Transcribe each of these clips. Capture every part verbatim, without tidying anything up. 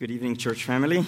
Good evening, church family.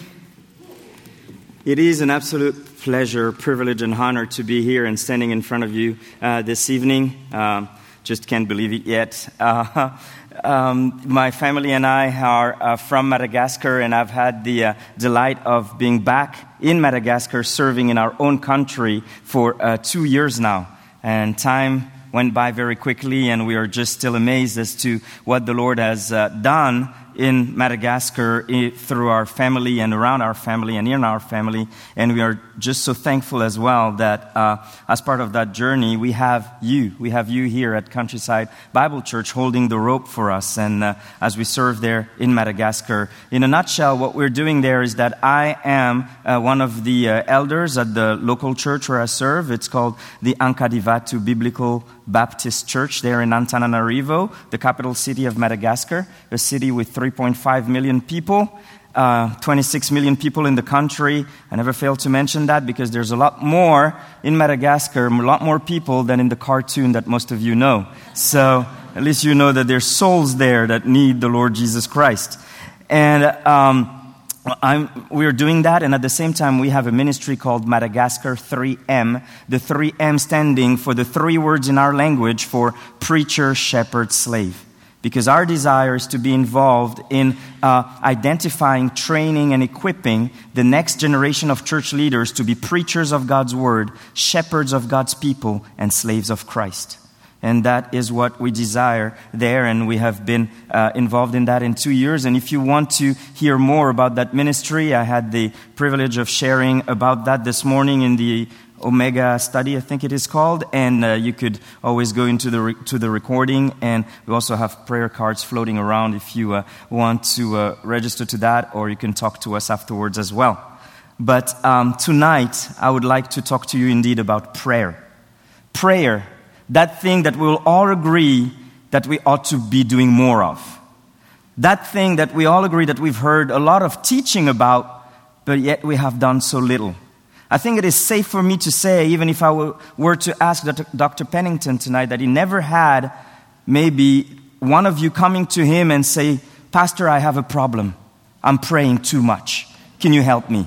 It is an absolute pleasure, privilege, and honor to be here and standing in front of you uh, this evening. Um, just can't believe it yet. Uh, um, my family and I are uh, from Madagascar, and I've had the uh, delight of being back in Madagascar, serving in our own country for uh, two years now. And time went by very quickly, and we are just still amazed as to what the Lord has uh, done in Madagascar through our family and around our family and in our family. And we are just so thankful as well that uh, as part of that journey, we have you. We have you here at Countryside Bible Church holding the rope for us. And uh, as we serve there in Madagascar, in a nutshell, what we're doing there is that I am uh, one of the uh, elders at the local church where I serve. It's called the Ankadivatu Biblical Baptist Church there in Antananarivo, the capital city of Madagascar, a city with three point five million people, uh, twenty-six million people in the country. I never fail to mention that because there's a lot more in Madagascar, a lot more people than in the cartoon that most of you know. So at least you know that there's souls there that need the Lord Jesus Christ. And um I'm, we're doing that, and at the same time, we have a ministry called Madagascar three M, the three M standing for the three words in our language for preacher, shepherd, slave. Because our desire is to be involved in uh, identifying, training, and equipping the next generation of church leaders to be preachers of God's word, shepherds of God's people, and slaves of Christ. And that is what we desire there, and we have been uh, involved in that in two years. And if you want to hear more about that ministry, I had the privilege of sharing about that this morning in the Omega study, I think it is called. And uh, you could always go into the re- to the recording. And we also have prayer cards floating around if you uh, want to uh, register to that, or you can talk to us afterwards as well. But um, tonight, I would like to talk to you indeed about prayer. Prayer. That thing that we will all agree that we ought to be doing more of. That thing that we all agree that we've heard a lot of teaching about, but yet we have done so little. I think it is safe for me to say, even if I were to ask Doctor Pennington tonight, that he never had maybe one of you coming to him and say, "Pastor, I have a problem. I'm praying too much. Can you help me?"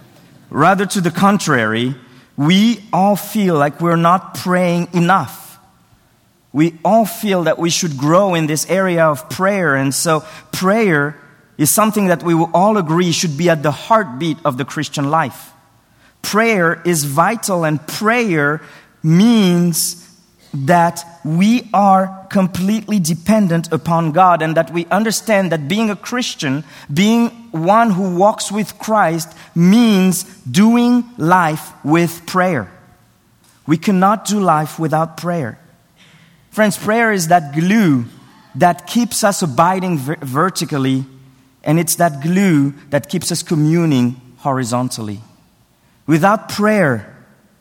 Rather to the contrary, we all feel like we're not praying enough. We all feel that we should grow in this area of prayer. And so prayer is something that we will all agree should be at the heartbeat of the Christian life. Prayer is vital, and prayer means that we are completely dependent upon God, and that we understand that being a Christian, being one who walks with Christ, means doing life with prayer. We cannot do life without prayer. Friends, prayer is that glue that keeps us abiding ver- vertically, and it's that glue that keeps us communing horizontally. Without prayer,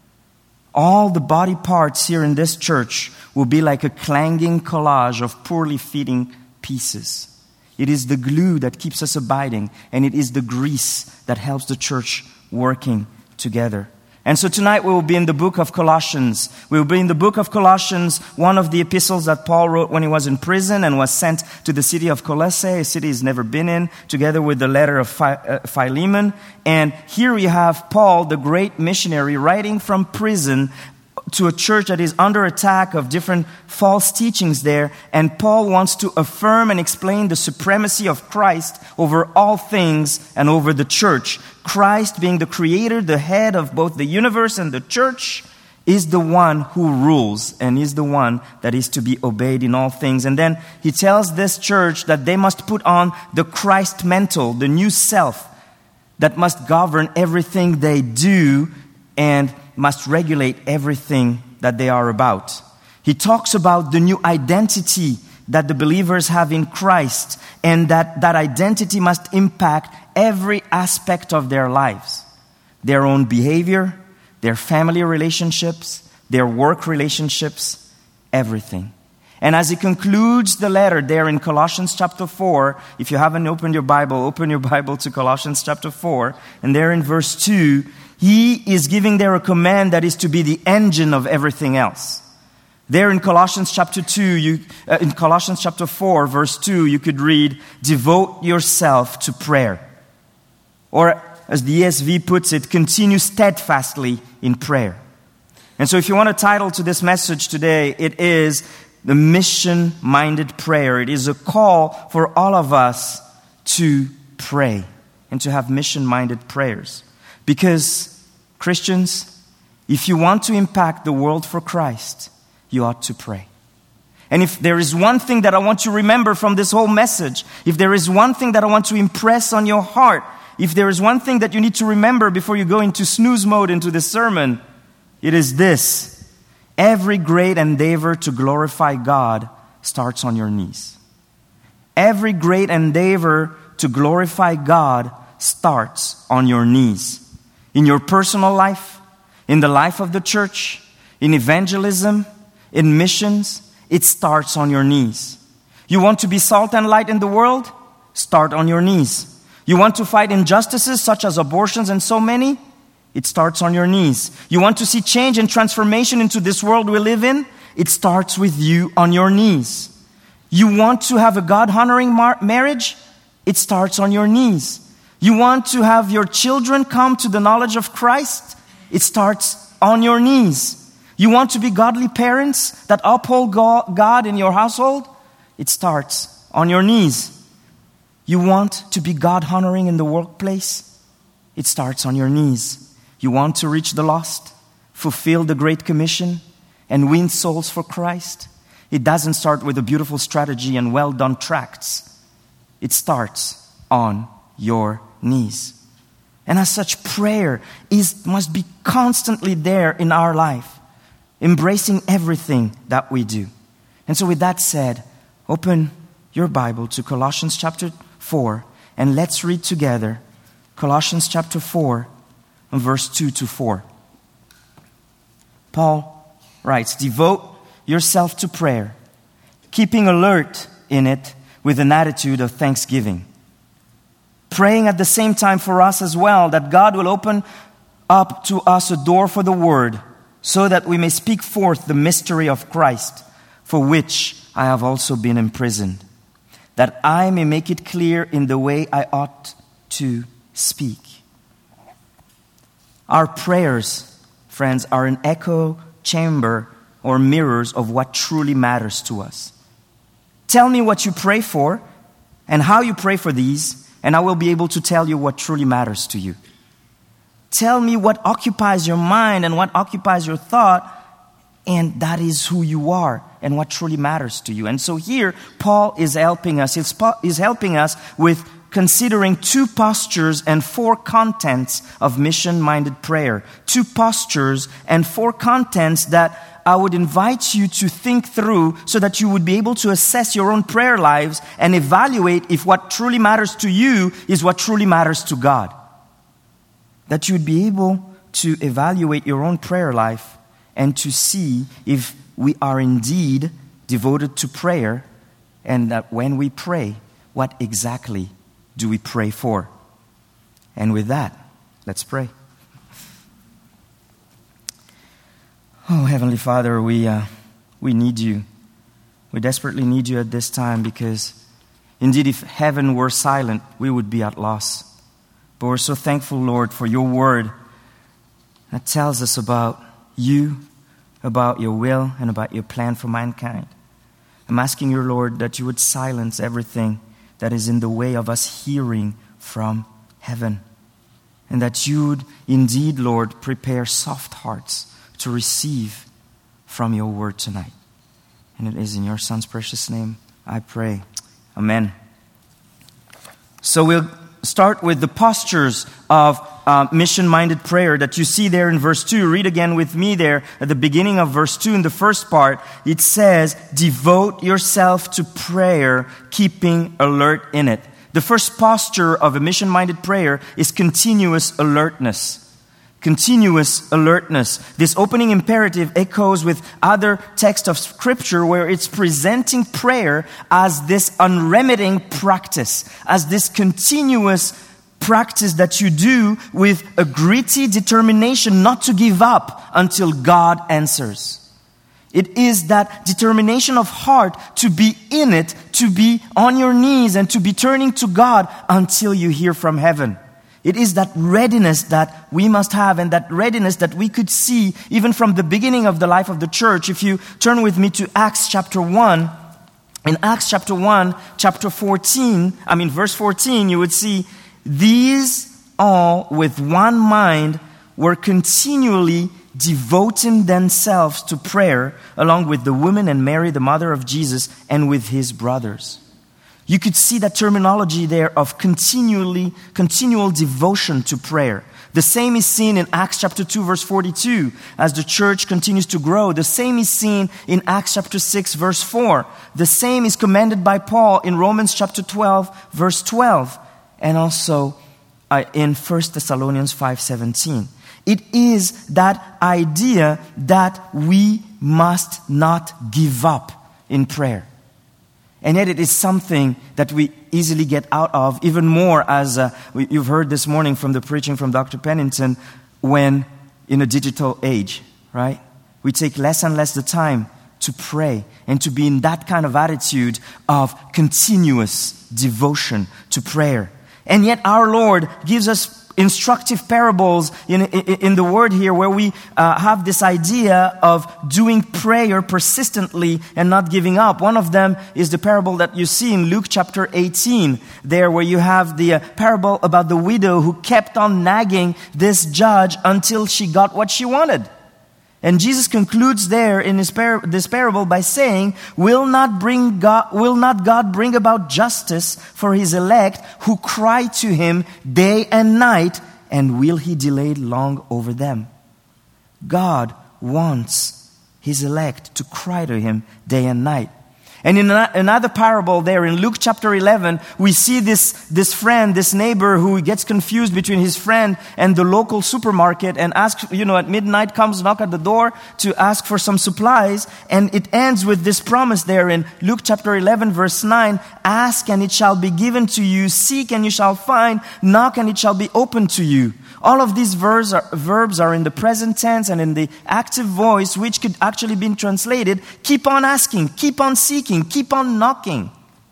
all the body parts here in this church will be like a clanging collage of poorly fitting pieces. It is the glue that keeps us abiding, and it is the grease that helps the church working together. And so tonight we will be in the book of Colossians. We will be in the book of Colossians, one of the epistles that Paul wrote when he was in prison and was sent to the city of Colossae, a city he's never been in, together with the letter of Philemon. And here we have Paul, the great missionary, writing from prison to a church that is under attack of different false teachings there. And Paul wants to affirm and explain the supremacy of Christ over all things and over the church. Christ, being the creator, the head of both the universe and the church, is the one who rules and is the one that is to be obeyed in all things. And then he tells this church that they must put on the Christ mantle, the new self that must govern everything they do and must regulate everything that they are about. He talks about the new identity that the believers have in Christ, and that that identity must impact every aspect of their lives. Their own behavior, their family relationships, their work relationships, everything. And as he concludes the letter there in Colossians chapter four, if you haven't opened your Bible, open your Bible to Colossians chapter four, and there in verse two, he is giving there a command that is to be the engine of everything else. There in Colossians chapter two, you, uh, in Colossians chapter four, verse two, you could read, "Devote yourself to prayer." Or as the E S V puts it, continue steadfastly in prayer. And so if you want a title to this message today, it is the mission-minded prayer. It is a call for all of us to pray and to have mission-minded prayers. Because, Christians, if you want to impact the world for Christ, you ought to pray. And if there is one thing that I want you to remember from this whole message, if there is one thing that I want to impress on your heart, if there is one thing that you need to remember before you go into snooze mode into this sermon, it is this. Every great endeavor to glorify God starts on your knees. Every great endeavor to glorify God starts on your knees. In your personal life, in the life of the church, in evangelism, in missions, it starts on your knees. You want to be salt and light in the world? Start on your knees. You want to fight injustices such as abortions and so many? It starts on your knees. You want to see change and transformation into this world we live in? It starts with you on your knees. You want to have a God-honoring mar- marriage? It starts on your knees. You want to have your children come to the knowledge of Christ? It starts on your knees. You want to be godly parents that uphold God in your household? It starts on your knees. You want to be God-honoring in the workplace? It starts on your knees. You want to reach the lost, fulfill the Great Commission, and win souls for Christ? It doesn't start with a beautiful strategy and well-done tracts. It starts on your knees. And as such, prayer is must be constantly there in our life, embracing everything that we do. And so with that said, open your Bible to Colossians chapter four, and let's read together Colossians chapter four, verse two to four. Paul writes, devote yourself to prayer, keeping alert in it with an attitude of thanksgiving. Praying at the same time for us as well, that God will open up to us a door for the word, so that we may speak forth the mystery of Christ, for which I have also been imprisoned, that I may make it clear in the way I ought to speak. Our prayers, friends, are an echo chamber or mirrors of what truly matters to us. Tell me what you pray for and how you pray for these, and I will be able to tell you what truly matters to you. Tell me what occupies your mind and what occupies your thought, and that is who you are and what truly matters to you. And so here, Paul is helping us. He's helping us with considering two postures and four contents of mission-minded prayer. Two postures and four contents that I would invite you to think through so that you would be able to assess your own prayer lives and evaluate if what truly matters to you is what truly matters to God. That you would be able to evaluate your own prayer life and to see if we are indeed devoted to prayer, and that when we pray, what exactly do we pray for? And with that, let's pray. Oh, Heavenly Father, we uh, we need you. We desperately need you at this time, because indeed if heaven were silent, we would be at loss. But we're so thankful, Lord, for your word that tells us about you, about your will, and about your plan for mankind. I'm asking you, Lord, that you would silence everything that is in the way of us hearing from heaven. And that you would indeed, Lord, prepare soft hearts to receive from your word tonight. And it is in your Son's precious name I pray. Amen. So we'll start with the postures of uh, mission-minded prayer that you see there in verse two. Read again with me there at the beginning of verse two in the first part. It says, devote yourself to prayer, keeping alert in it. The first posture of a mission-minded prayer is continuous alertness. Continuous alertness. This opening imperative echoes with other texts of Scripture where it's presenting prayer as this unremitting practice, as this continuous practice that you do with a gritty determination not to give up until God answers. It is that determination of heart to be in it, to be on your knees and to be turning to God until you hear from heaven. It is that readiness that we must have, and that readiness that we could see even from the beginning of the life of the church. If you turn with me to Acts chapter one, in Acts chapter one, chapter fourteen, I mean verse fourteen, you would see, these all with one mind were continually devoting themselves to prayer, along with the women and Mary, the mother of Jesus, and with his brothers. You could see that terminology there of continually, continual devotion to prayer. The same is seen in Acts chapter two, verse forty-two, as the church continues to grow. The same is seen in Acts chapter six, verse four. The same is commanded by Paul in Romans chapter twelve, verse twelve, and also uh, in First Thessalonians five seventeen. It is that idea that we must not give up in prayer. And yet it is something that we easily get out of, even more as uh, we, you've heard this morning from the preaching from Doctor Pennington, when in a digital age, right? We take less and less the time to pray and to be in that kind of attitude of continuous devotion to prayer. And yet our Lord gives us instructive parables in, in, in the word here, where we uh, have this idea of doing prayer persistently and not giving up. One of them is the parable that you see in Luke chapter eighteen, there where you have the uh, parable about the widow who kept on nagging this judge until she got what she wanted. And Jesus concludes there in his par- this parable by saying, will not bring God, will not God bring about justice for his elect who cry to him day and night, and will he delay long over them? God wants his elect to cry to him day and night. And in another parable there in Luke chapter eleven, we see this, this friend, this neighbor who gets confused between his friend and the local supermarket and asks, you know, at midnight comes, knock at the door to ask for some supplies. And it ends with this promise there in Luke chapter eleven verse nine, ask and it shall be given to you, seek and you shall find, knock and it shall be opened to you. All of these verbs are, verbs are in the present tense and in the active voice, which could actually be translated, keep on asking, keep on seeking, keep on knocking.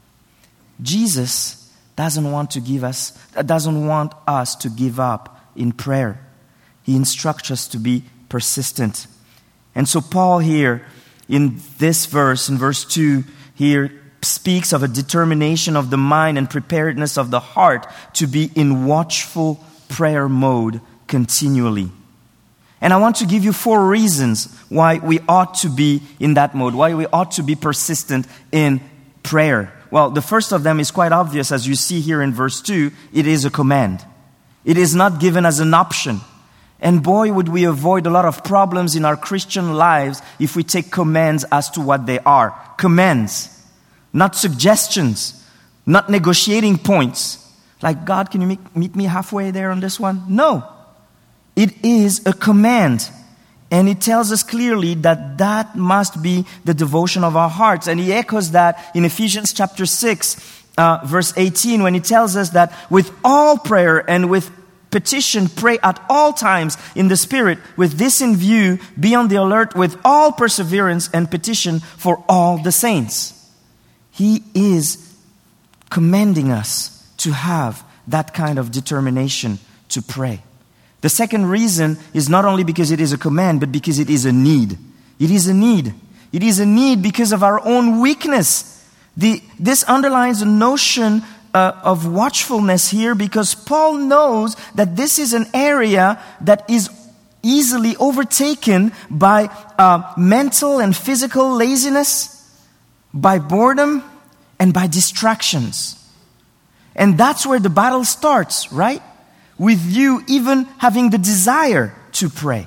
Jesus doesn't want to give us, doesn't want us to give up in prayer. He instructs us to be persistent. And so Paul here, in this verse, in verse two, here speaks of a determination of the mind and preparedness of the heart to be in watchful prayer mode continually. And I want to give you four reasons why we ought to be in that mode, why we ought to be persistent in prayer. Well, the first of them is quite obvious, as you see here in verse two. It is a command. It is not given as an option. And boy, would we avoid a lot of problems in our Christian lives if we take commands as to what they are. Commands, not suggestions, not negotiating points. Like, God, can you meet, meet me halfway there on this one? No. It is a command. And it tells us clearly that that must be the devotion of our hearts. And he echoes that in Ephesians chapter six, uh, verse eighteen, when he tells us that with all prayer and with petition, pray at all times in the Spirit. With this in view, be on the alert with all perseverance and petition for all the saints. He is commending us to have that kind of determination to pray. The second reason is not only because it is a command, but because it is a need. It is a need. It is a need because of our own weakness. The, this underlines a notion uh, of watchfulness here, because Paul knows that this is an area that is easily overtaken by uh, mental and physical laziness, by boredom, and by distractions. And that's where the battle starts, right? With you even having the desire to pray.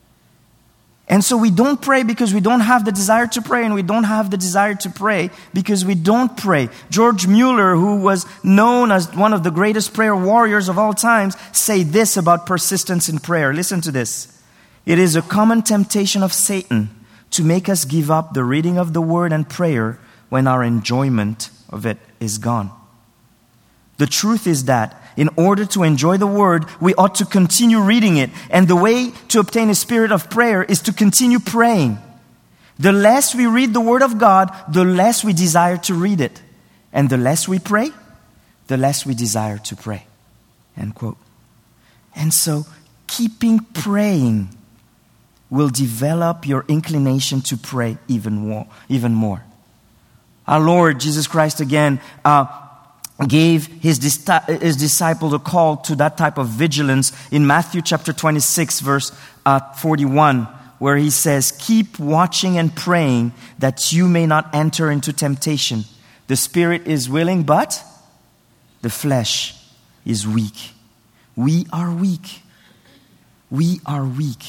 And so we don't pray because we don't have the desire to pray, and we don't have the desire to pray because we don't pray. George Mueller, who was known as one of the greatest prayer warriors of all times, say this about persistence in prayer. Listen to this. It is a common temptation of Satan to make us give up the reading of the word and prayer when our enjoyment of it is gone. The truth is that in order to enjoy the word, we ought to continue reading it. And the way to obtain a spirit of prayer is to continue praying. The less we read the word of God, the less we desire to read it. And the less we pray, the less we desire to pray. End quote. And so, keeping praying will develop your inclination to pray even more. Even more. Our Lord Jesus Christ again uh, gave his, dis- his disciples a call to that type of vigilance in Matthew chapter twenty-six, verse uh, forty-one, where he says, "Keep watching and praying that you may not enter into temptation. The spirit is willing, but the flesh is weak." We are weak. We are weak.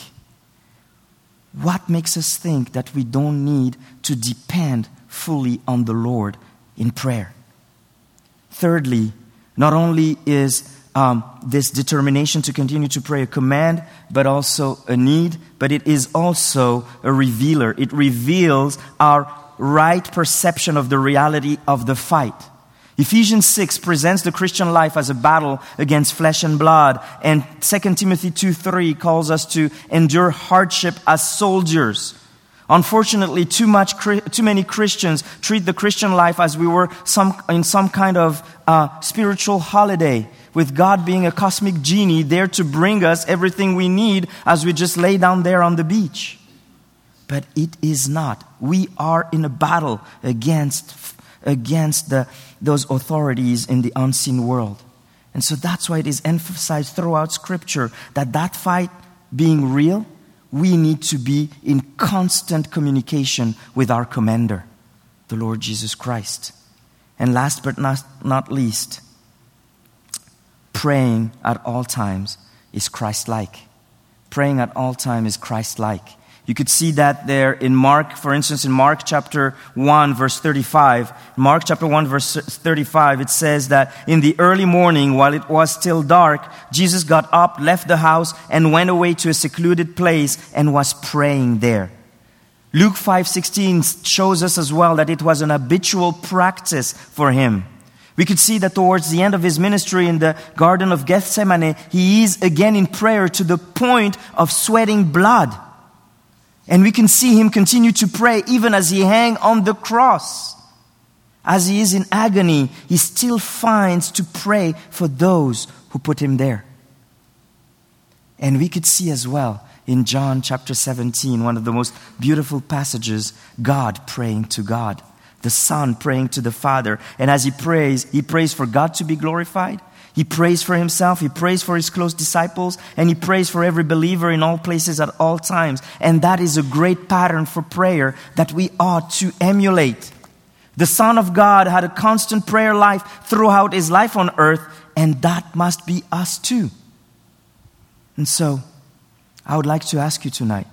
What makes us think that we don't need to depend fully on the Lord in prayer? Thirdly, not only is um, this determination to continue to pray a command, but also a need, but it is also a revealer. It reveals our right perception of the reality of the fight. Ephesians six presents the Christian life as a battle against flesh and blood, and Second Timothy two three calls us to endure hardship as soldiers. Unfortunately, too much, too many Christians treat the Christian life as we were some in some kind of uh, spiritual holiday, with God being a cosmic genie there to bring us everything we need as we just lay down there on the beach. But it is not. We are in a battle against against the, those authorities in the unseen world. And so that's why it is emphasized throughout Scripture that that fight being real, we need to be in constant communication with our commander, the Lord Jesus Christ. And last but not, not least, praying at all times is Christ-like. Praying at all times is Christ-like. You could see that there in Mark, for instance, in Mark chapter one, verse thirty-five. Mark chapter one, verse thirty-five, it says that in the early morning, while it was still dark, Jesus got up, left the house, and went away to a secluded place and was praying there. Luke five sixteen shows us as well that it was an habitual practice for him. We could see that towards the end of his ministry in the Garden of Gethsemane, he is again in prayer to the point of sweating blood. And we can see him continue to pray even as he hangs on the cross. As he is in agony, he still finds to pray for those who put him there. And we could see as well in John chapter seventeen, one of the most beautiful passages, God praying to God, the Son praying to the Father. And as he prays, he prays for God to be glorified. He prays for himself, he prays for his close disciples, and he prays for every believer in all places at all times. And that is a great pattern for prayer that we ought to emulate. The Son of God had a constant prayer life throughout his life on earth, and that must be us too. And so, I would like to ask you tonight,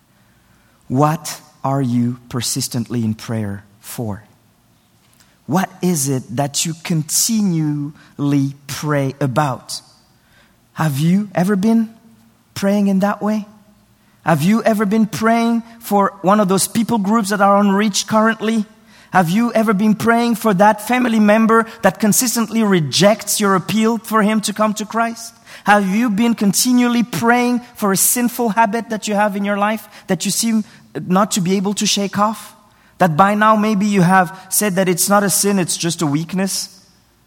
what are you persistently in prayer for? What is it that you continually pray about? Have you ever been praying in that way? Have you ever been praying for one of those people groups that are unreached currently? Have you ever been praying for that family member that consistently rejects your appeal for him to come to Christ? Have you been continually praying for a sinful habit that you have in your life that you seem not to be able to shake off? That by now maybe you have said that it's not a sin, it's just a weakness?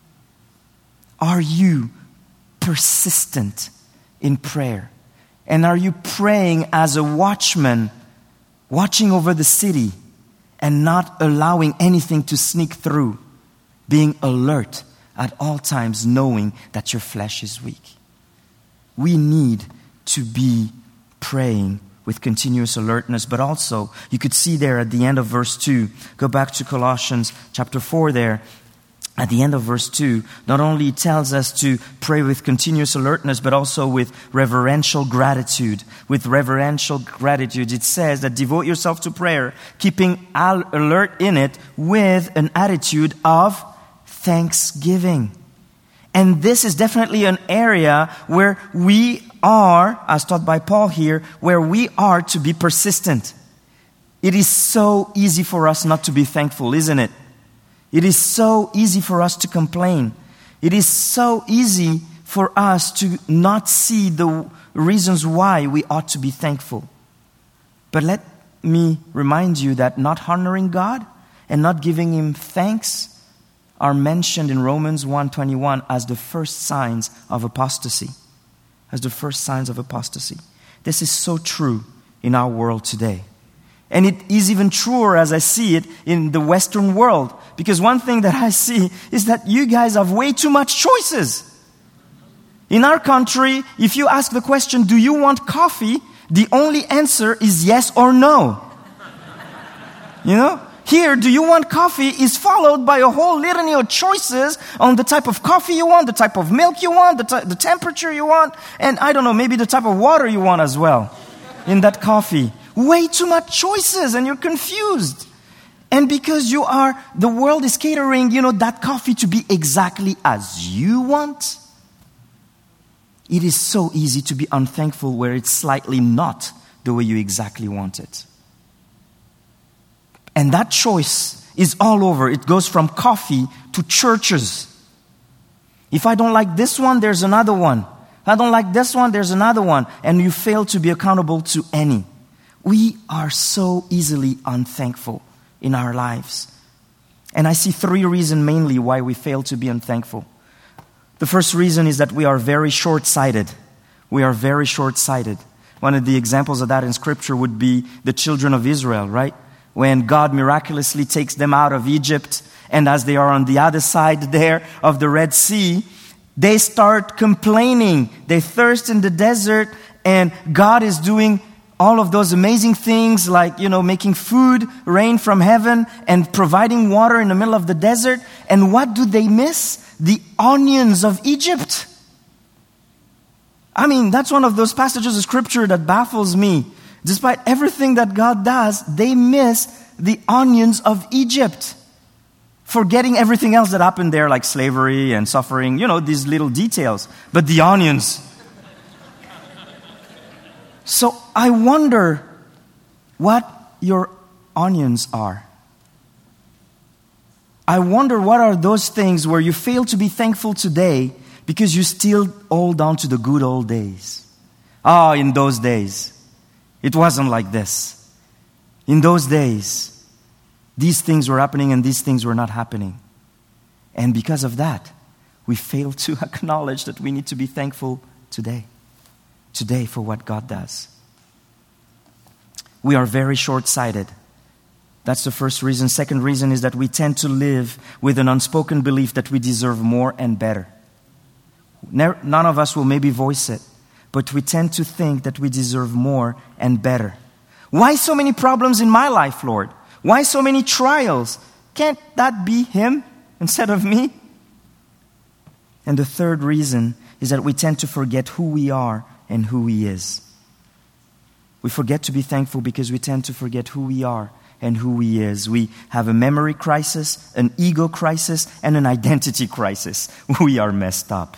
Are you persistent in prayer? And are you praying as a watchman, watching over the city and not allowing anything to sneak through, being alert at all times, knowing that your flesh is weak? We need to be praying with continuous alertness, but also, you could see there at the end of verse two, go back to Colossians chapter four there, at the end of verse two, not only it tells us to pray with continuous alertness, but also with reverential gratitude. With reverential gratitude, it says that devote yourself to prayer, keeping al- alert in it with an attitude of thanksgiving. And this is definitely an area where we are, as taught by Paul here, where we are to be persistent. It is so easy for us not to be thankful, isn't it? It is so easy for us to complain. It is so easy for us to not see the reasons why we ought to be thankful. But let me remind you that not honoring God and not giving Him thanks are mentioned in Romans one twenty-one as the first signs of apostasy. as the first signs of apostasy. This is so true in our world today. And it is even truer as I see it in the Western world. Because one thing that I see is that you guys have way too much choices. In our country, if you ask the question, do you want coffee? The only answer is yes or no. You know? Here, do you want coffee is followed by a whole litany of choices on the type of coffee you want, the type of milk you want, the, t- the temperature you want, and I don't know, maybe the type of water you want as well in that coffee. Way too much choices and you're confused. And because you are, the world is catering, you know, that coffee to be exactly as you want. It is so easy to be unthankful where it's slightly not the way you exactly want it. And that choice is all over. It goes from coffee to churches. If I don't like this one, there's another one. If I don't like this one, there's another one. And you fail to be accountable to any. We are so easily unthankful in our lives. And I see three reasons mainly why we fail to be unthankful. The first reason is that we are very short-sighted. We are very short-sighted. One of the examples of that in Scripture would be the children of Israel, right? When God miraculously takes them out of Egypt, and as they are on the other side there of the Red Sea, they start complaining. They thirst in the desert, and God is doing all of those amazing things like, you know, making food rain from heaven and providing water in the middle of the desert. And what do they miss? The onions of Egypt. I mean, that's one of those passages of Scripture that baffles me. Despite everything that God does, they miss the onions of Egypt. Forgetting everything else that happened there, like slavery and suffering, you know, these little details. But the onions. So I wonder what your onions are. I wonder what are those things where you fail to be thankful today because you still hold on to the good old days. Ah, oh, in those days, it wasn't like this. In those days, these things were happening and these things were not happening. And because of that, we fail to acknowledge that we need to be thankful today. Today for what God does. We are very short-sighted. That's the first reason. Second reason is that we tend to live with an unspoken belief that we deserve more and better. None of us will maybe voice it, but we tend to think that we deserve more and better. Why so many problems in my life, Lord? Why so many trials? Can't that be Him instead of me? And the third reason is that we tend to forget who we are and who He is. We forget to be thankful because we tend to forget who we are and who He is. We have a memory crisis, an ego crisis, and an identity crisis. We are messed up.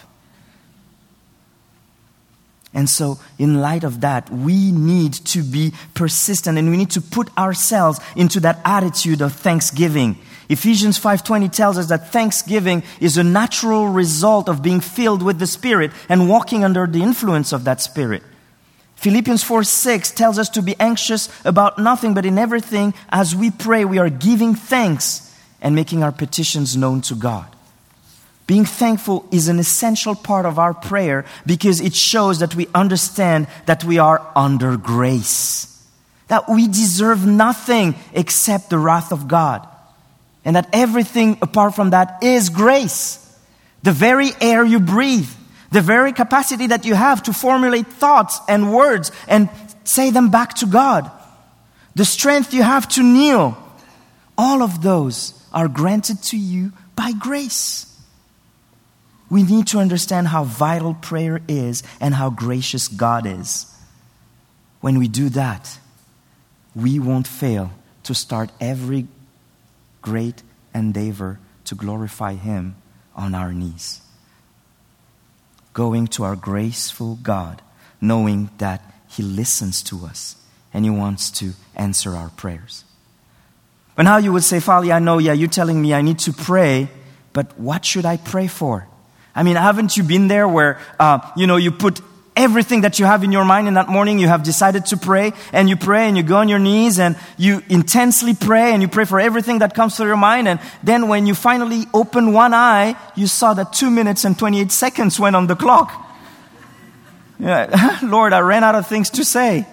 And so, in light of that, we need to be persistent and we need to put ourselves into that attitude of thanksgiving. Ephesians five twenty tells us that thanksgiving is a natural result of being filled with the Spirit and walking under the influence of that Spirit. Philippians four six tells us to be anxious about nothing, but in everything, as we pray, we are giving thanks and making our petitions known to God. Being thankful is an essential part of our prayer because it shows that we understand that we are under grace. That we deserve nothing except the wrath of God. And that everything apart from that is grace. The very air you breathe, the very capacity that you have to formulate thoughts and words and say them back to God, the strength you have to kneel, all of those are granted to you by grace. We need to understand how vital prayer is and how gracious God is. When we do that, we won't fail to start every great endeavor to glorify Him on our knees. Going to our graceful God, knowing that He listens to us and He wants to answer our prayers. But now you would say, Fali, I know, yeah, you're telling me I need to pray, but what should I pray for? I mean, haven't you been there where, uh, you know, you put everything that you have in your mind in that morning, you have decided to pray, and you pray and you go on your knees and you intensely pray and you pray for everything that comes to your mind. And then when you finally open one eye, you saw that two minutes and twenty-eight seconds went on the clock. Lord, I ran out of things to say.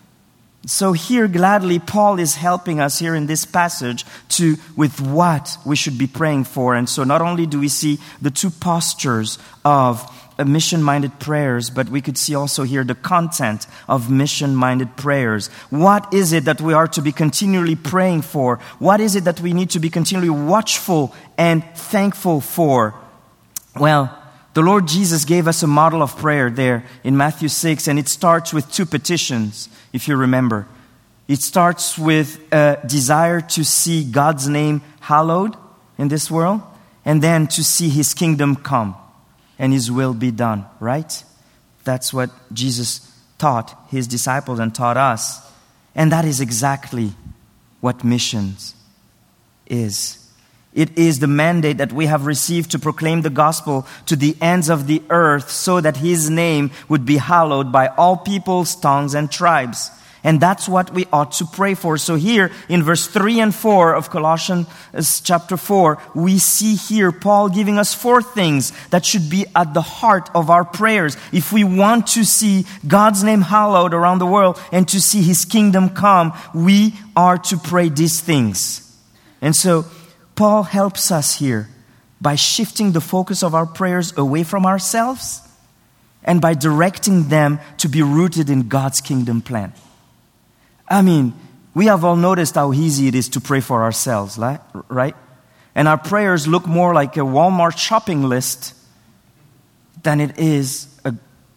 So here, gladly, Paul is helping us here in this passage to with what we should be praying for. And so not only do we see the two postures of mission-minded prayers, but we could see also here the content of mission-minded prayers. What is it that we are to be continually praying for? What is it that we need to be continually watchful and thankful for? Well, the Lord Jesus gave us a model of prayer there in Matthew six, and it starts with two petitions, if you remember. It starts with a desire to see God's name hallowed in this world, and then to see His kingdom come and His will be done, right? That's what Jesus taught His disciples and taught us. And that is exactly what missions is. It is the mandate that we have received to proclaim the gospel to the ends of the earth so that His name would be hallowed by all peoples, tongues, and tribes. And that's what we ought to pray for. So here in verse three and four of Colossians chapter four, we see here Paul giving us four things that should be at the heart of our prayers. If we want to see God's name hallowed around the world and to see His kingdom come, we are to pray these things. And so Paul helps us here by shifting the focus of our prayers away from ourselves and by directing them to be rooted in God's kingdom plan. I mean, we have all noticed how easy it is to pray for ourselves, right? And our prayers look more like a Walmart shopping list than it is a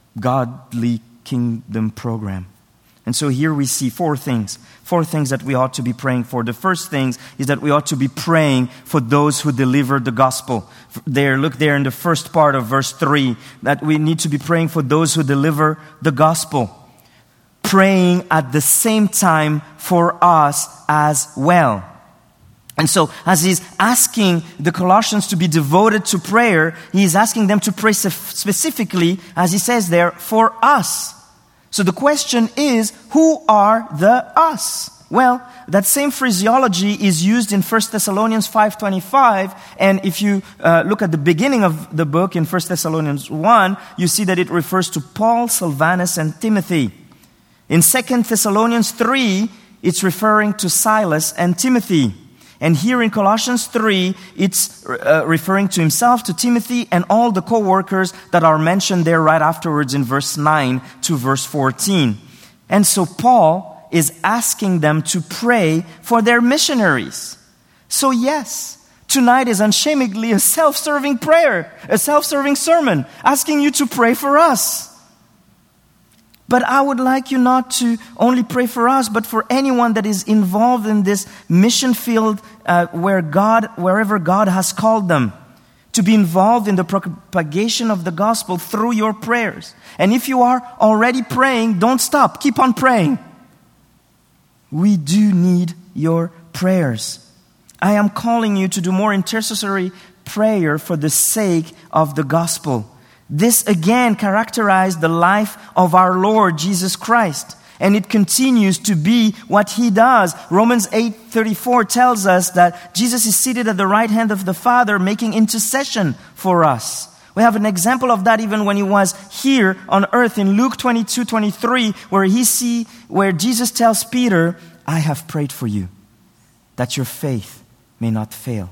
godly kingdom program. And so here we see four things. Four things that we ought to be praying for. The first thing is that we ought to be praying for those who deliver the gospel. There, look there in the first part of verse three, that we need to be praying for those who deliver the gospel. Praying at the same time for us as well. And so, as he's asking the Colossians to be devoted to prayer, he's asking them to pray specifically, as he says there, for us. So the question is, who are the us? Well, that same phraseology is used in First Thessalonians five twenty-five, and if you uh, look at the beginning of the book in First Thessalonians one, you see that it refers to Paul, Silvanus, and Timothy. In Second Thessalonians three, it's referring to Silas and Timothy. And here in Colossians three, it's uh, referring to himself, to Timothy, and all the co-workers that are mentioned there right afterwards in verse nine to verse fourteen. And so Paul is asking them to pray for their missionaries. So yes, tonight is unshamedly a self-serving prayer, a self-serving sermon, asking you to pray for us. But I would like you not to only pray for us, but for anyone that is involved in this mission field uh, where God, wherever God has called them, to be involved in the propagation of the gospel through your prayers. And if you are already praying, don't stop. Keep on praying. We do need your prayers. I am calling you to do more intercessory prayer for the sake of the gospel. This again characterized the life of our Lord Jesus Christ. And it continues to be what He does. Romans eight thirty-four tells us that Jesus is seated at the right hand of the Father, making intercession for us. We have an example of that even when He was here on earth in Luke twenty-two twenty-three, where he see where Jesus tells Peter, I have prayed for you, that your faith may not fail.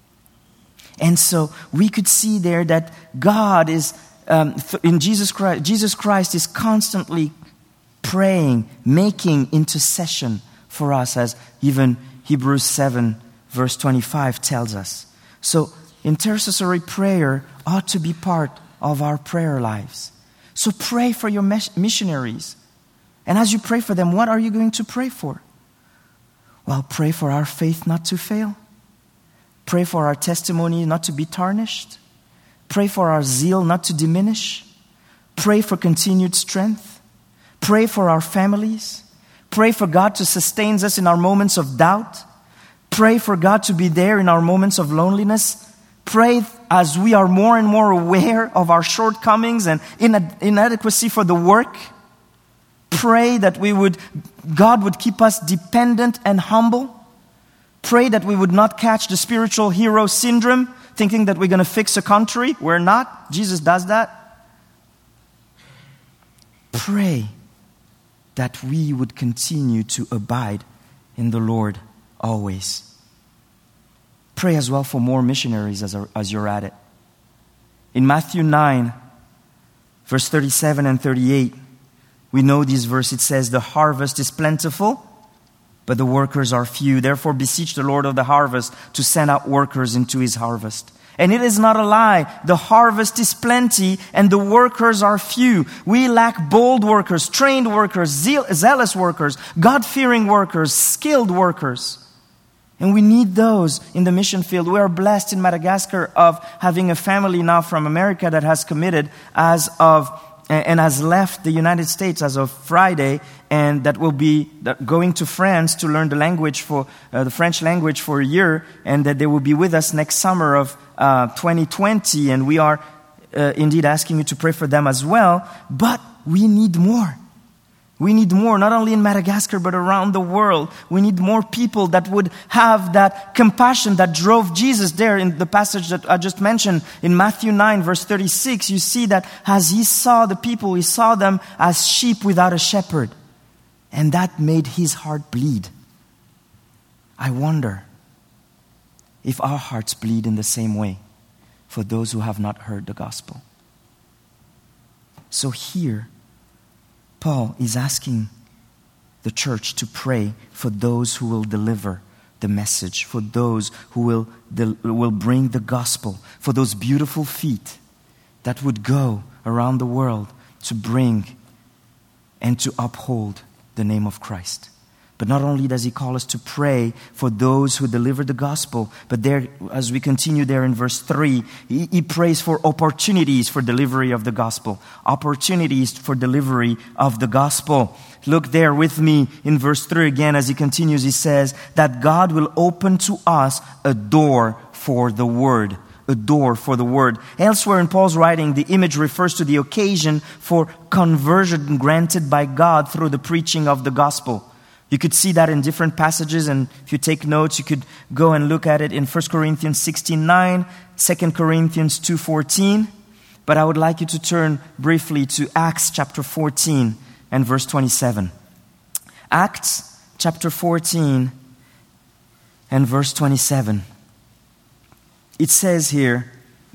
And so we could see there that God is, um, in Jesus Christ, Jesus Christ is constantly praying, making intercession for us, as even Hebrews seven verse twenty-five tells us. So intercessory prayer ought to be part of our prayer lives. So pray for your missionaries. And as you pray for them, what are you going to pray for? Well, pray for our faith not to fail. Pray for our testimony not to be tarnished. Pray for our zeal not to diminish. Pray for continued strength. Pray for our families. Pray for God to sustain us in our moments of doubt. Pray for God to be there in our moments of loneliness. Pray as we are more and more aware of our shortcomings and inadequacy for the work. Pray that we would, God would keep us dependent and humble. Pray that we would not catch the spiritual hero syndrome, thinking that we're going to fix a country. We're not. Jesus does that. pray that we would continue to abide in the Lord always. Pray as well for more missionaries as, as you're at it. In Matthew nine, verse thirty-seven and thirty-eight, we know this verse. It says, the harvest is plentiful, but the workers are few. Therefore beseech the Lord of the harvest to send out workers into his harvest. And it is not a lie. The harvest is plenty and the workers are few. We lack bold workers, trained workers, zeal- zealous workers, God-fearing workers, skilled workers. And we need those in the mission field. We are blessed in Madagascar of having a family now from America that has committed as of and has left the United States as of Friday, and that will be going to France to learn the language for uh, the French language for a year, and that they will be with us next summer of uh, twenty twenty. And we are uh, indeed asking you to pray for them as well. But we need more. We need more, not only in Madagascar, but around the world. We need more people that would have that compassion that drove Jesus there in the passage that I just mentioned. In Matthew nine, verse thirty-six, you see that as he saw the people, he saw them as sheep without a shepherd. And that made his heart bleed. I wonder if our hearts bleed in the same way for those who have not heard the gospel. So here, Paul is asking the church to pray for those who will deliver the message, for those who will, del- will bring the gospel, for those beautiful feet that would go around the world to bring and to uphold the name of Christ. But not only does he call us to pray for those who deliver the gospel, but there, as we continue there in verse three, he, he prays for opportunities for delivery of the gospel. Opportunities for delivery of the gospel. Look there with me in verse three again as he continues. He says that God will open to us a door for the word. A door for the word. Elsewhere in Paul's writing, the image refers to the occasion for conversion granted by God through the preaching of the gospel. You could see that in different passages, and if you take notes, you could go and look at it in First Corinthians sixteen nine, Second Corinthians two fourteen. But I would like you to turn briefly to Acts chapter fourteen and verse twenty-seven. Acts chapter fourteen and verse twenty-seven. It says here,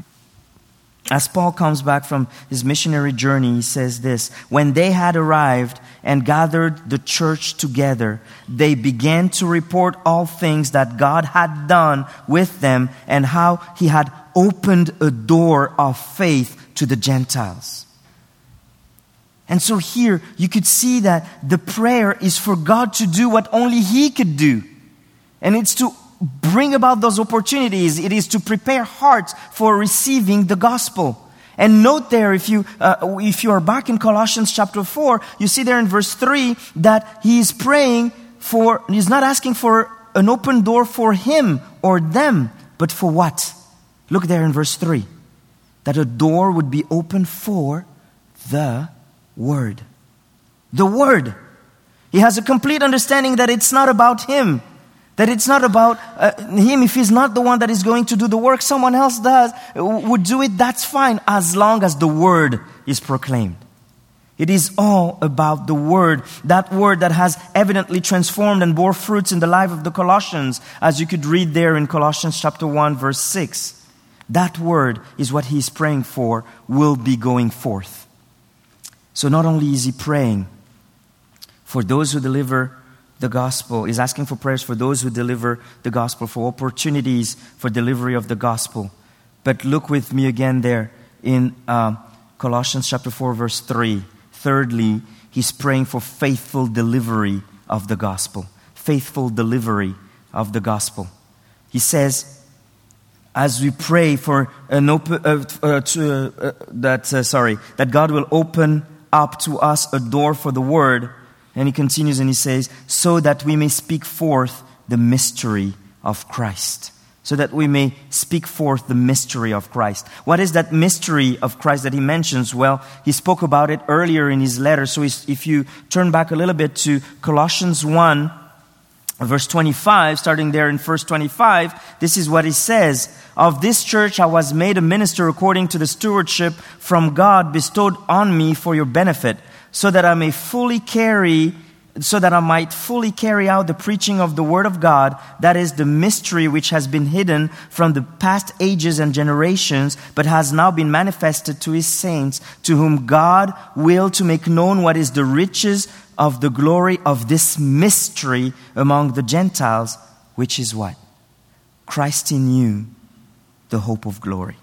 as Paul comes back from his missionary journey, he says this: when they had arrived and gathered the church together, they began to report all things that God had done with them and how he had opened a door of faith to the Gentiles. And so here you could see that the prayer is for God to do what only he could do. And it's to bring about those opportunities. It is to prepare hearts for receiving the gospel. And note there, if you uh, if you are back in Colossians chapter four, you see there in verse three that he is praying for, he's not asking for an open door for him or them, but for what? Look there in verse three. That a door would be open for the word. The word. He has a complete understanding that it's not about him. That it's not about uh, him. If he's not the one that is going to do the work, someone else does, would do it, that's fine, as long as the word is proclaimed. It is all about the word. That word that has evidently transformed and bore fruits in the life of the Colossians, as you could read there in Colossians chapter one, verse six. That word is what he is praying for, will be going forth. So not only is he praying for those who deliver the gospel, is asking for prayers for those who deliver the gospel, for opportunities for delivery of the gospel. But look with me again there in uh, Colossians chapter four, verse three. Thirdly, he's praying for faithful delivery of the gospel. Faithful delivery of the gospel. He says, as we pray for an open, uh, uh, to, uh, that uh, sorry, that God will open up to us a door for the word. And he continues and he says, so that we may speak forth the mystery of Christ. So that we may speak forth the mystery of Christ. What is that mystery of Christ that he mentions? Well, he spoke about it earlier in his letter. So if you turn back a little bit to Colossians one, verse twenty-five, starting there in verse twenty-five, this is what he says. Of this church I was made a minister according to the stewardship from God bestowed on me for your benefit, so that I may fully carry, so that I might fully carry out the preaching of the word of God, that is the mystery which has been hidden from the past ages and generations, but has now been manifested to his saints, to whom God willed to make known what is the riches of the glory of this mystery among the Gentiles, which is what? Christ in you, the hope of glory.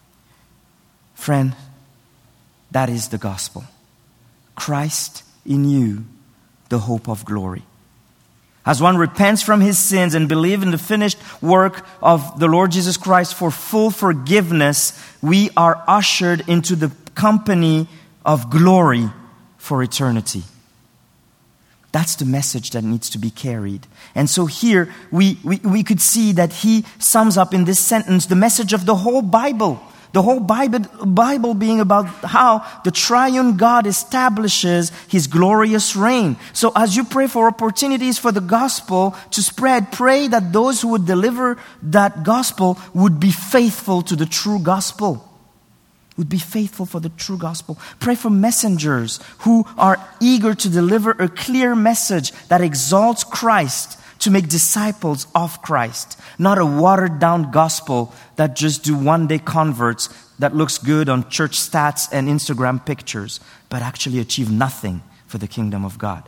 Friend, that is the gospel. Christ in you, the hope of glory. As one repents from his sins and believes in the finished work of the Lord Jesus Christ for full forgiveness, we are ushered into the company of glory for eternity. That's the message that needs to be carried. And so here we, we, we could see that he sums up in this sentence the message of the whole Bible. The whole Bible, Bible being about how the triune God establishes his glorious reign. So as you pray for opportunities for the gospel to spread, pray that those who would deliver that gospel would be faithful to the true gospel. Would be faithful for the true gospel. Pray for messengers who are eager to deliver a clear message that exalts Christ, to make disciples of Christ, not a watered-down gospel that just do one-day converts that looks good on church stats and Instagram pictures, but actually achieve nothing for the kingdom of God.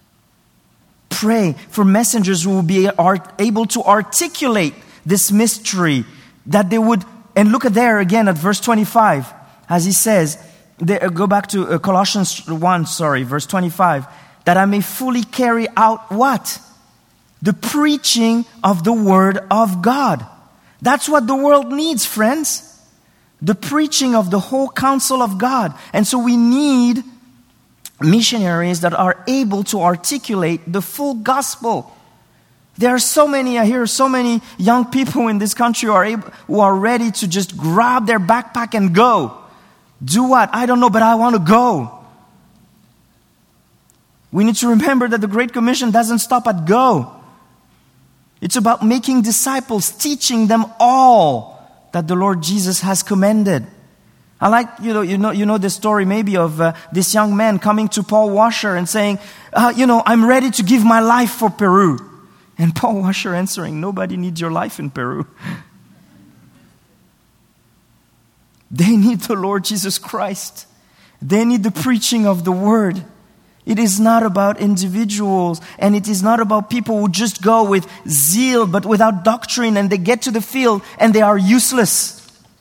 Pray for messengers who will be able to articulate this mystery, that they would, and look at there again at verse twenty-five, as he says, they, uh, go back to uh, Colossians one, sorry, verse twenty-five, that I may fully carry out what? The preaching of the word of God. That's what the world needs, friends. The preaching of the whole counsel of God. And so we need missionaries that are able to articulate the full gospel. There are so many, I hear so many young people in this country who are able, who are ready to just grab their backpack and go. Do what? I don't know, but I want to go. We need to remember that the Great Commission doesn't stop at go. It's about making disciples, teaching them all that the Lord Jesus has commended. I like, you know, you know, you know the story maybe of uh, this young man coming to Paul Washer and saying, uh, you know, I'm ready to give my life for Peru. And Paul Washer answering, nobody needs your life in Peru. They need the Lord Jesus Christ. They need the preaching of the word. It is not about individuals, and it is not about people who just go with zeal but without doctrine, and they get to the field and they are useless.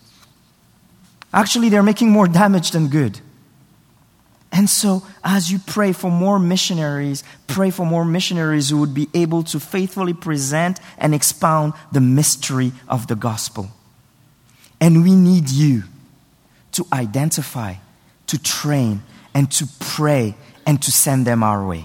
Actually, they're making more damage than good. And so, as you pray for more missionaries, pray for more missionaries who would be able to faithfully present and expound the mystery of the gospel. And we need you to identify, to train, and to pray, and to send them our way.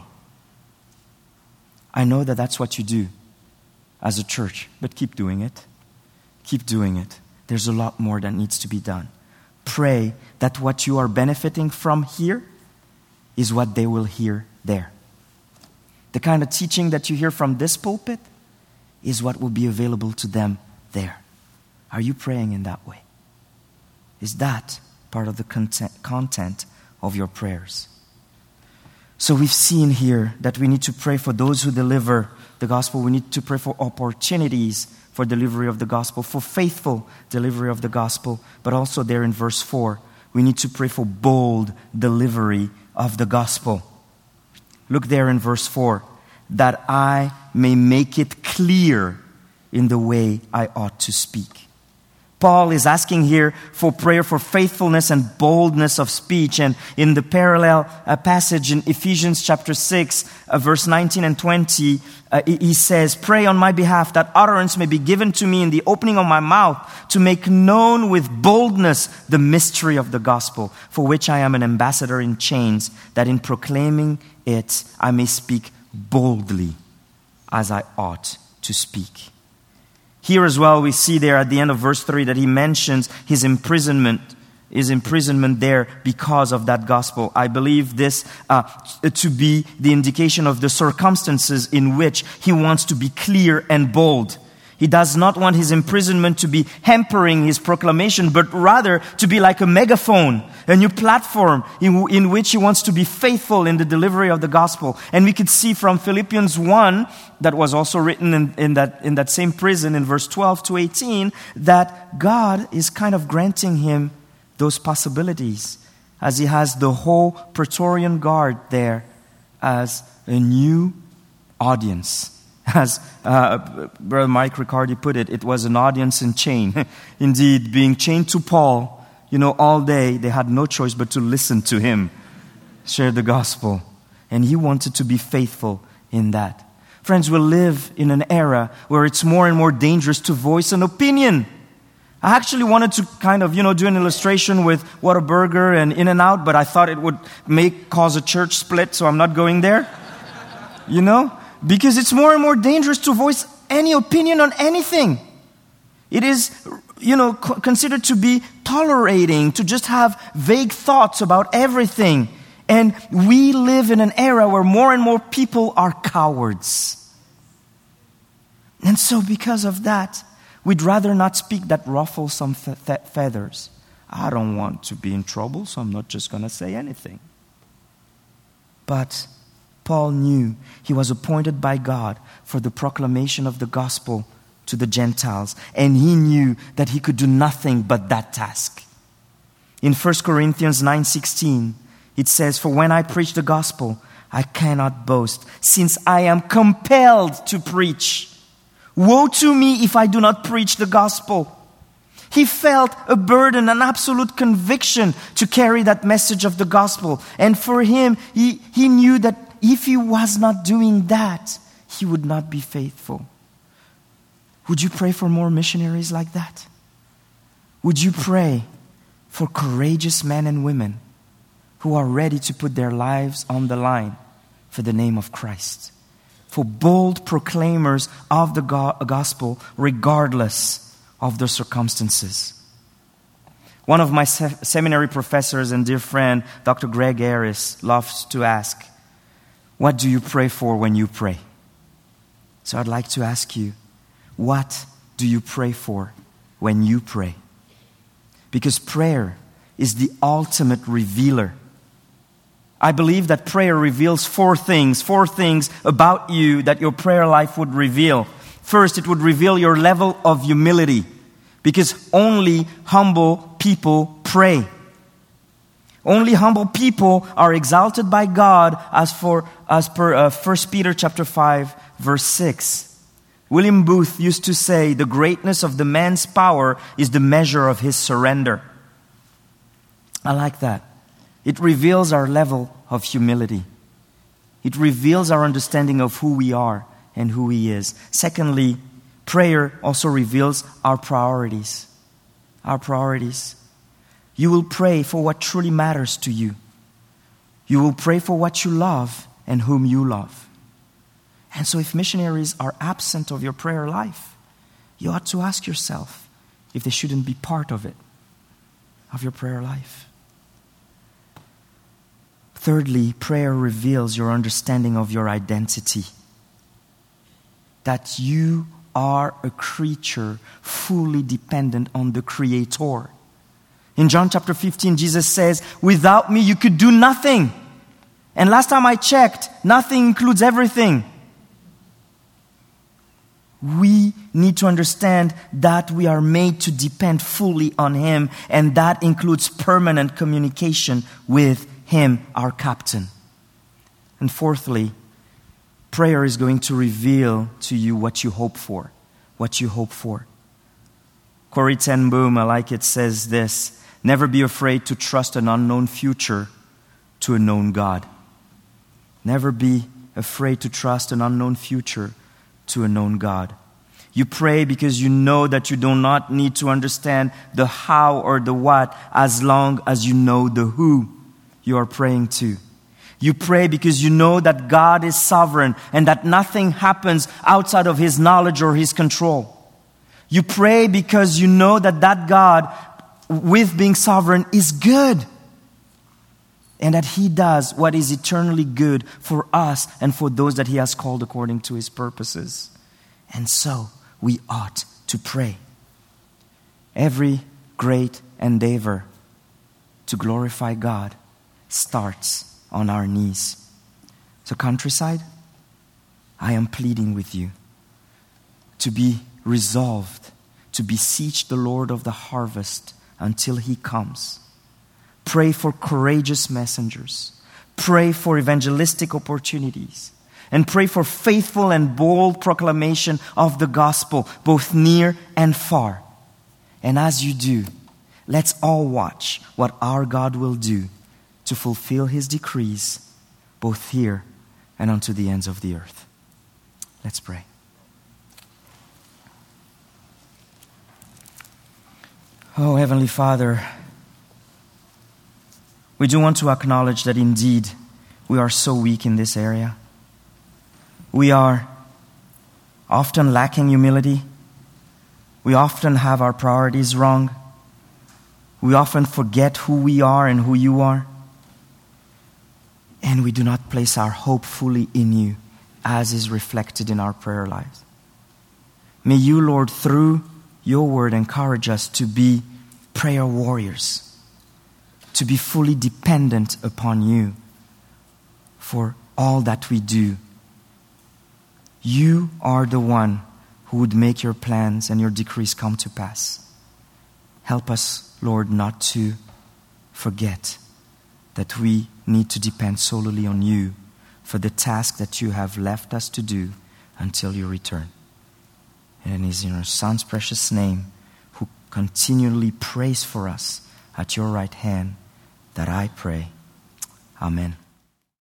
I know that that's what you do as a church, but keep doing it. Keep doing it. There's a lot more that needs to be done. Pray that what you are benefiting from here is what they will hear there. The kind of teaching that you hear from this pulpit is what will be available to them there. Are you praying in that way? Is that part of the content, content of your prayers? So we've seen here that we need to pray for those who deliver the gospel. We need to pray for opportunities for delivery of the gospel, for faithful delivery of the gospel. But also there in verse four, we need to pray for bold delivery of the gospel. Look there in verse four, that I may make it clear in the way I ought to speak. Paul is asking here for prayer for faithfulness and boldness of speech. And in the parallel uh, passage in Ephesians chapter six, uh, verse nineteen and twenty, uh, he says, pray on my behalf that utterance may be given to me in the opening of my mouth to make known with boldness the mystery of the gospel, for which I am an ambassador in chains, that in proclaiming it I may speak boldly as I ought to speak. Here as well, we see there at the end of verse three that he mentions his imprisonment, his imprisonment there because of that gospel. I believe this uh, to be the indication of the circumstances in which he wants to be clear and bold. He does not want his imprisonment to be hampering his proclamation, but rather to be like a megaphone, a new platform in, in which he wants to be faithful in the delivery of the gospel. And we could see from Philippians one, that was also written in, in, that, in that same prison in verse twelve to eighteen, that God is kind of granting him those possibilities as he has the whole Praetorian Guard there as a new audience. As uh, Brother Mike Riccardi put it, it was an audience in chain. Indeed, being chained to Paul, you know, all day, they had no choice but to listen to him share the gospel. And he wanted to be faithful in that. Friends, we live in an era where it's more and more dangerous to voice an opinion. I actually wanted to kind of, you know, do an illustration with Whataburger and In-N-Out, but I thought it would make cause a church split, so I'm not going there. You know? Because it's more and more dangerous to voice any opinion on anything. It is, you know, co- considered to be tolerating, to just have vague thoughts about everything. And we live in an era where more and more people are cowards. And so because of that, we'd rather not speak that ruffles some fe- fe- feathers. I don't want to be in trouble, so I'm not just going to say anything. But Paul knew he was appointed by God for the proclamation of the gospel to the Gentiles. And he knew that he could do nothing but that task. In First Corinthians nine sixteen, it says, "For when I preach the gospel, I cannot boast, since I am compelled to preach. Woe to me if I do not preach the gospel." He felt a burden, an absolute conviction to carry that message of the gospel. And for him, he, he knew that if he was not doing that, he would not be faithful. Would you pray for more missionaries like that? Would you pray for courageous men and women who are ready to put their lives on the line for the name of Christ? For bold proclaimers of the go- gospel regardless of their circumstances. One of my se- seminary professors and dear friend, Doctor Greg Harris, loves to ask, "What do you pray for when you pray?" So I'd like to ask you, what do you pray for when you pray? Because prayer is the ultimate revealer. I believe that prayer reveals four things, four things about you that your prayer life would reveal. First, it would reveal your level of humility, because only humble people pray. Only humble people are exalted by God, as for as per uh, First Peter chapter five, verse six. William Booth used to say, "The greatness of the man's power is the measure of his surrender." I like that. It reveals our level of humility. It reveals our understanding of who we are and who He is. Secondly, prayer also reveals our priorities. Our priorities. You will pray for what truly matters to you. You will pray for what you love and whom you love. And so if missionaries are absent of your prayer life, you ought to ask yourself if they shouldn't be part of it, of your prayer life. Thirdly, prayer reveals your understanding of your identity. That you are a creature fully dependent on the Creator. In John chapter fifteen, Jesus says, "Without me you could do nothing." And last time I checked, nothing includes everything. We need to understand that we are made to depend fully on Him, and that includes permanent communication with Him, our captain. And fourthly, prayer is going to reveal to you what you hope for. What you hope for. Corrie ten Boom, I like it, says this: "Never be afraid to trust an unknown future to a known God." Never be afraid to trust an unknown future to a known God. You pray because you know that you do not need to understand the how or the what, as long as you know the who you are praying to. You pray because you know that God is sovereign and that nothing happens outside of His knowledge or His control. You pray because you know that that God, with being sovereign, is good. And that He does what is eternally good for us and for those that He has called according to His purposes. And so, we ought to pray. Every great endeavor to glorify God starts on our knees. So, Countryside, I am pleading with you to be resolved to beseech the Lord of the harvest until He comes. Pray for courageous messengers. Pray for evangelistic opportunities. And pray for faithful and bold proclamation of the gospel, both near and far. And as you do, let's all watch what our God will do to fulfill His decrees, both here and unto the ends of the earth. Let's pray. Oh, Heavenly Father, we do want to acknowledge that indeed we are so weak in this area. We are often lacking humility. We often have our priorities wrong. We often forget who we are and who You are. And we do not place our hope fully in You, as is reflected in our prayer lives. May You, Lord, through Your word, encourage us to be prayer warriors, to be fully dependent upon You for all that we do. You are the one who would make Your plans and Your decrees come to pass. Help us, Lord, not to forget that we need to depend solely on You for the task that You have left us to do until You return. And it is in Your Son's precious name, who continually prays for us at Your right hand, that I pray. Amen.